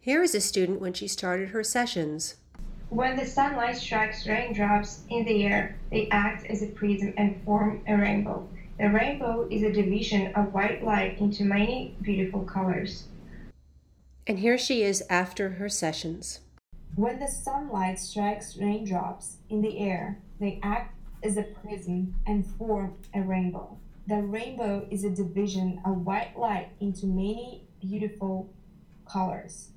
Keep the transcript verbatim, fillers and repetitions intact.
Here is a student when she started her sessions. When the sunlight strikes raindrops in the air, they act as a prism and form a rainbow. The rainbow is a division of white light into many beautiful colors. And here she is after her sessions. When the sunlight strikes raindrops in the air, they act as a prism and form a rainbow. The rainbow is a division of white light into many beautiful colors.